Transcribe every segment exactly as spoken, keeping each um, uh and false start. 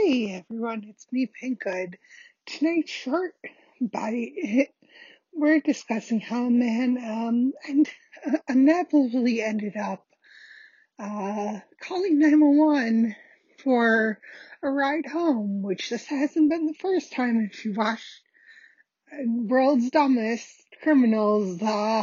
Hey everyone, it's me, Pinkgood. Tonight's short bite, we're discussing how a man um, and uh, inevitably ended up uh, calling nine one one for a ride home, which this hasn't been the first time. If you watch World's Dumbest Criminals, uh,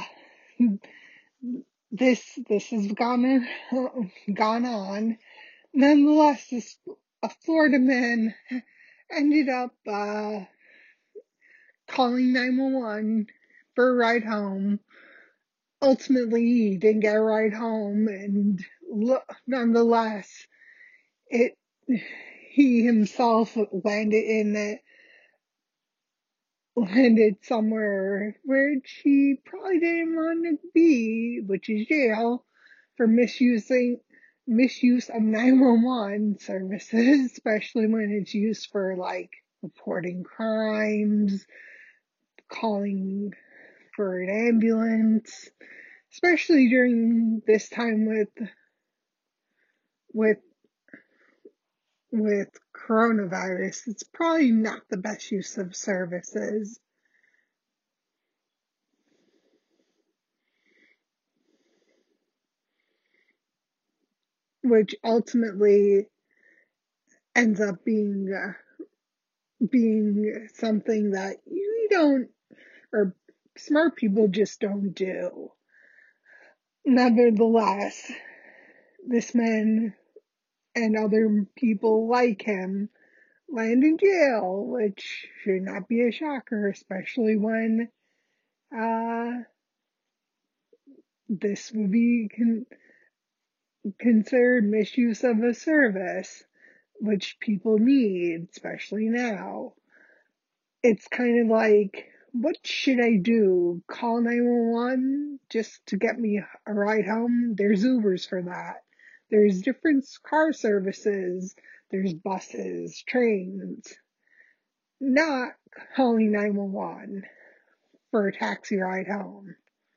this this has gone gone on. Nonetheless, this a Florida man ended up uh, calling nine one one for a ride home. Ultimately, he didn't get a ride home, and lo- nonetheless, it he himself landed in it, landed somewhere where he probably didn't want to be, which is jail for misusing misuse of nine one one services, especially when it's used for like reporting crimes, calling for an ambulance, especially during this time with with with coronavirus. It's probably not the best use of services, which ultimately ends up being uh, being something that you don't, or smart people just don't do. Nevertheless, this man and other people like him land in jail, which should not be a shocker, especially when uh, this would be con- considered misuse of a service, which people need, especially now. It's kind of like, what should I do? Call nine one one just to get me a ride home? There's Ubers for that. There's different car services. There's buses, trains. Not calling nine one one for a taxi ride home.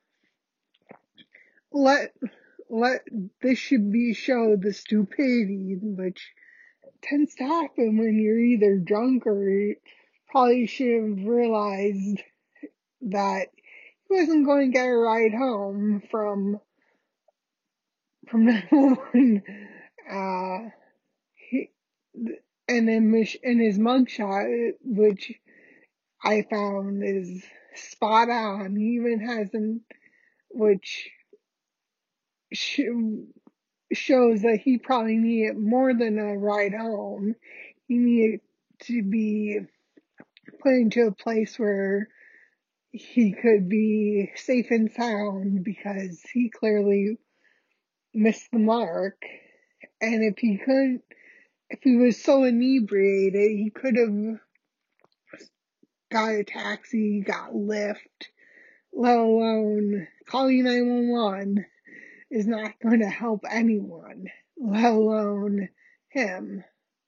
Let, let, this should be show the stupidity which tends to happen when you're either drunk or you probably should have realized that he wasn't going to get a ride home from from that one. Uh, he, and then in his mugshot, which I found is spot on. He even has an, which sh- shows that he probably needed more than a ride home. He needed to be put into a place where he could be safe and sound because he clearly missed the mark. And if he couldn't, if he was so inebriated, he could have got a taxi, got Lyft, let alone calling nine one one is not going to help anyone, let alone him.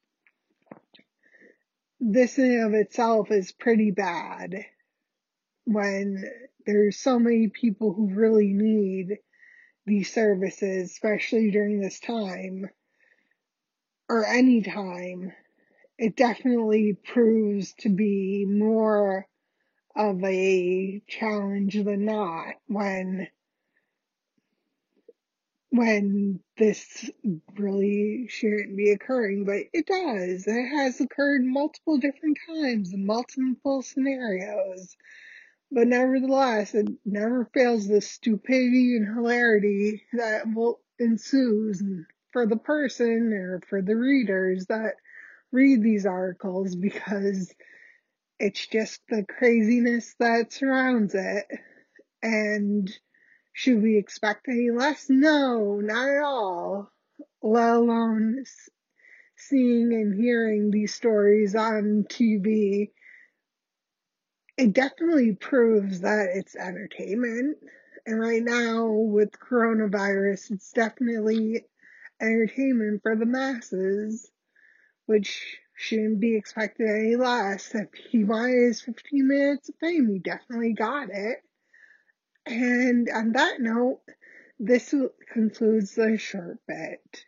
This in and of itself is pretty bad when there's so many people who really need these services, especially during this time or any time. It definitely proves to be more of a challenge than not when when this really shouldn't be occurring, but it does. It has occurred multiple different times in multiple scenarios. But nevertheless, it never fails the stupidity and hilarity that will ensues for the person or for the readers that read these articles, because it's just the craziness that surrounds it. And should we expect any less? No, not at all. Let alone seeing and hearing these stories on T V. It definitely proves that it's entertainment. And right now, with coronavirus, it's definitely entertainment for the masses, which shouldn't be expected any less. If he wanted his fifteen minutes of fame, he definitely got it. And on that note, this concludes the short bit.